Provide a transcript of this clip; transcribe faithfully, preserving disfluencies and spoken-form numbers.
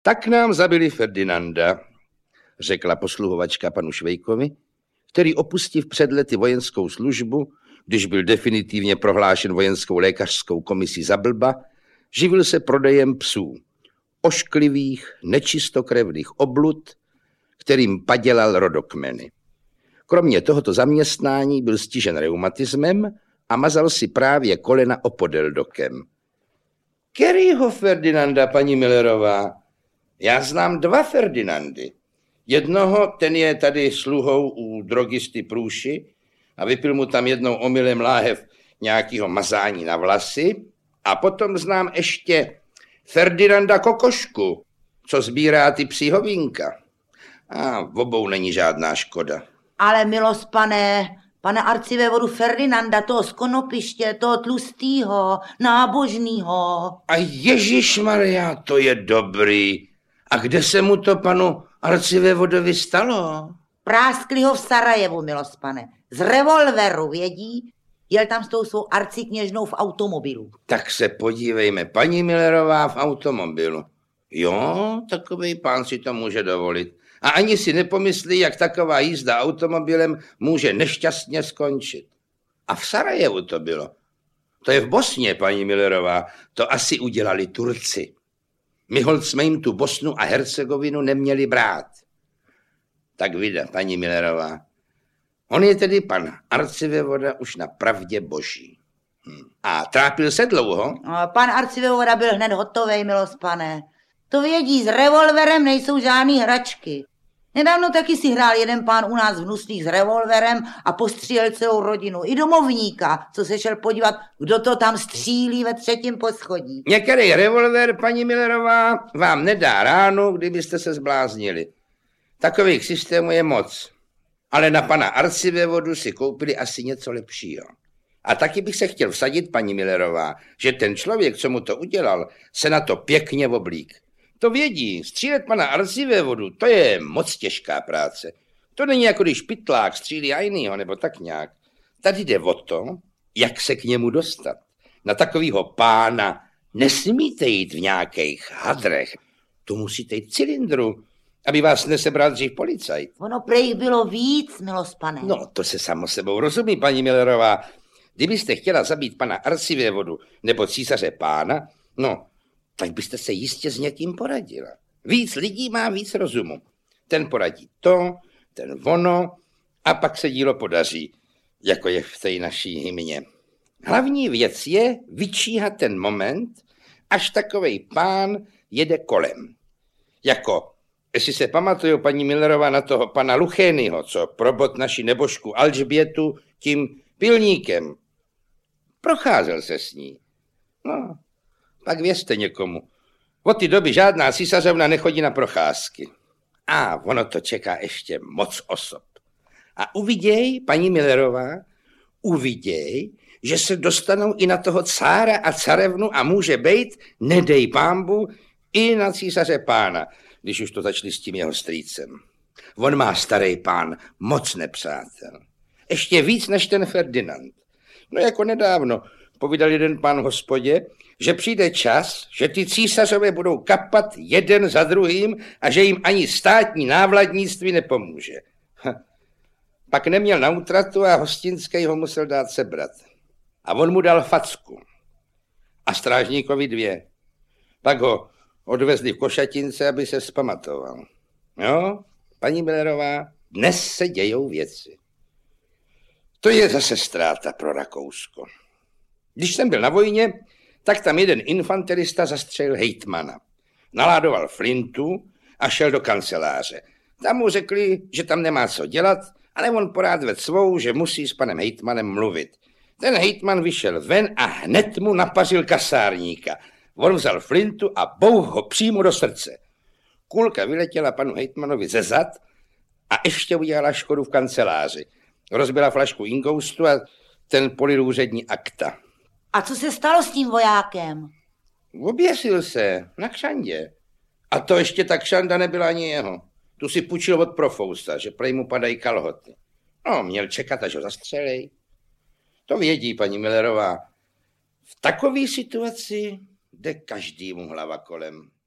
Tak nám zabili Ferdinanda, řekla posluhovačka panu Švejkovi, který opustiv před lety vojenskou službu, když byl definitivně prohlášen vojenskou lékařskou komisí za blba, živil se prodejem psů, ošklivých, nečistokrevných oblud, kterým padělal rodokmeny. Kromě tohoto zaměstnání byl stižen reumatismem a mazal si právě kolena opodeldokem. Kterýho Ferdinanda, paní Millerová? Já znám dva Ferdinandy. Jednoho, ten je tady sluhou u drogisty Průši a vypil mu tam jednou omylem láhev nějakého mazání na vlasy. A potom znám ještě Ferdinanda Kokošku, co sbírá ty psí hovínka. A v obou není žádná škoda. Ale milost, pane, pane arcivévodu Ferdinanda, toho z Konopiště, toho tlustýho, nábožnýho. A Ježišmarja, to je dobrý. A kde se mu to panu arcivévodovi stalo? Práskli ho v Sarajevu, milost, pane. Z revolveru, vědí? Jel tam s tou svou arcikněžnou v automobilu. Tak se podívejme, paní Millerová v automobilu. Jo, takovej pán si to může dovolit. A ani si nepomyslí, jak taková jízda automobilem může nešťastně skončit. A v Sarajevu to bylo. To je v Bosně, paní Millerová. To asi udělali Turci. My holt jsme jim tu Bosnu a Hercegovinu neměli brát. Tak vida, paní Millerová. On je tedy pan arcivévoda už na pravdě boží. Hm. A trápil se dlouho? Pan arcivévoda byl hned hotovej, milost, pane. To vědí, s revolverem nejsou žádný hračky. Nedávno taky si hrál jeden pán u nás v Nuslích s revolverem a postřílel celou rodinu. I domovníka, co se šel podívat, kdo to tam střílí ve třetím poschodí. Některý revolver, paní Millerová, vám nedá ránu, kdybyste se zbláznili. Takových systémů je moc. Ale na pana arcivévodu si koupili asi něco lepšího. A taky bych se chtěl vsadit, paní Millerová, že ten člověk, co mu to udělal, se na to pěkně oblík. To vědí, střílet pana arcivévodu, to je moc těžká práce. To není jako když pytlák střílí a jinýho, nebo tak nějak. Tady jde o to, jak se k němu dostat. Na takovýho pána nesmíte jít v nějakých hadrech. Tu musíte jít cylindru, aby vás nesebral dřív policajt. Ono prej bylo víc, milost, pane. No, to se samo sebou rozumí, paní Millerová. Kdybyste chtěla zabít pana arcivévodu nebo císaře pána, no, tak byste se jistě s někým poradila. Víc lidí má víc rozumu. Ten poradí to, ten ono a pak se dílo podaří, jako je v té naší hymně. Hlavní věc je vyčíhat ten moment, až takovej pán jede kolem. Jako, jestli se pamatuju, paní Millerová, na toho pana Luchényho, co probot naši nebožku Alžbětu tím pilníkem. Procházel se s ní. No, pak věřte někomu. Od té doby žádná císařovna nechodí na procházky. A ono to čeká ještě moc osob. A uviděj, paní Millerová, uviděj, že se dostanou i na toho cára a carevnu a může bejt, nedej pámbu, i na císaře pána, když už to začali s tím jeho strýcem. On má starý pán moc nepřátel. Ještě víc než ten Ferdinand. No jako nedávno povídal jeden pán hospodě, že přijde čas, že ty císařové budou kapat jeden za druhým a že jim ani státní návladnictví nepomůže. Ha. Pak neměl na útratu a hostinský ho musel dát sebrat. A on mu dal facku. A strážníkovi dvě. Pak ho odvezli v košatince, aby se vzpamatoval. Jo, paní Millerová, dnes se dějou věci. To je zase ztráta pro Rakousko. Když jsem byl na vojně, tak tam jeden infanterista zastřelil hejtmana. Naládoval flintu a šel do kanceláře. Tam mu řekli, že tam nemá co dělat, ale on porád vedl svou, že musí s panem hejtmanem mluvit. Ten hejtman vyšel ven a hned mu napařil kasárníka. On vzal flintu a bouch ho přímo do srdce. Kulka vyletěla panu hejtmanovi ze zad a ještě udělala škodu v kanceláři. Rozbila flašku inkoustu a ten polil úřední akta. A co se stalo s tím vojákem? Oběsil se na kšandě. A to ještě ta kšanda nebyla ani jeho. Tu si půjčil od profousta, že prej mu padají kalhoty. No, měl čekat, až ho zastřelej. To vědí, paní Millerová. V takové situaci jde každému hlava kolem.